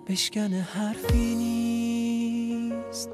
بشکنه حرفی نیست،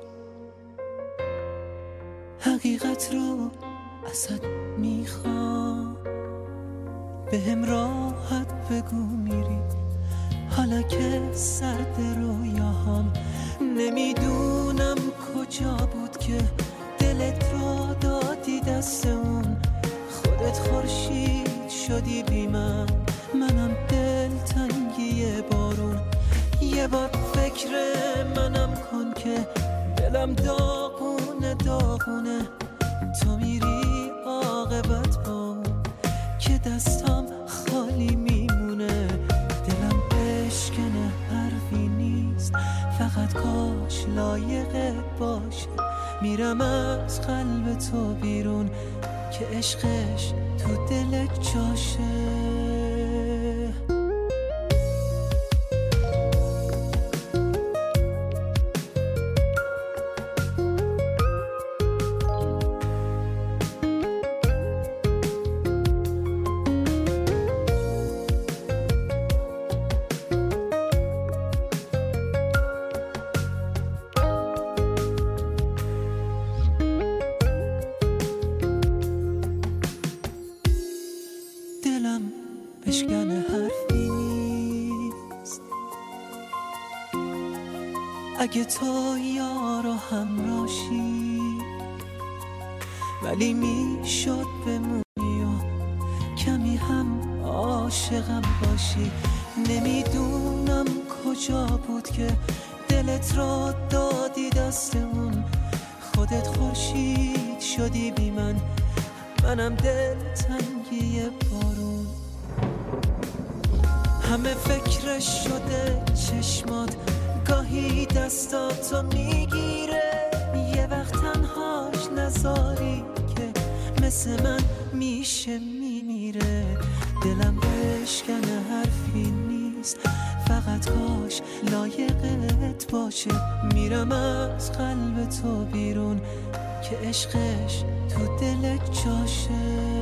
حقیقت رو ازت میخوام، به هم راحت بگو میری حالا که سرد رویاهام. نمیدونم کجا بود که دلت رو دادی دست اون، خودت خورشید شدی بی منم دلتنگی بارون. یه بار فکر منم کن که دلم داغونه، تو میری عاقبت با که دستم خالی میمونه. دلم بشکنه حرفی نیست، فقط کاش لایقت باشه. میرم از قلب تو بیرون که عشقش تو دلت جاشه. دلم بشکنه حرفی نیست، اگه تو یار و همراشی، ولی میشد بمونی و کمی هم عاشقم باشی. نمیدونم کجا بود که دلت را دادی دستمون، خودت خورشید شدی بی منم دلتنگی بارون. همه فکرش شده چشمات، گاهی دستاتو میگیره، یه وقت تنهاش نذاری که مثل من میشه میمیره. دلم بشکنه حرفی نیست، فقط کاش لایقت باشه. میرم از قلب تو بیرون که عشقش تو دلت جاشه.